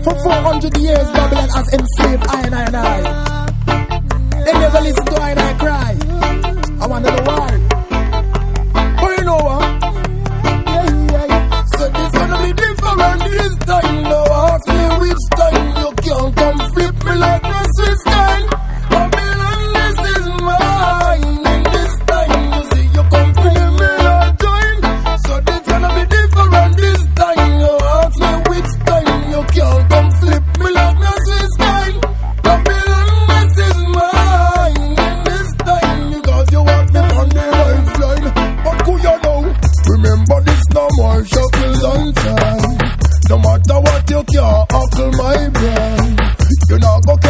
For 400 years, Babylon has enslaved I and I. They never listen to I and I cry. I wonder the why. But you know what? So this gonna be different this time. Now ask me which time you can't come flip me like the Swiss kind. Babylon, this is mine. And this time you see you come free me or join. So this gonna be different this time. You ask me which time you can't come flip me like the Swiss kind. Babylon, this is mine. And this time because you want me on the lifeline. But who you know? Remember this no more shackles on time. No matter what you can't huckle my brain. You not go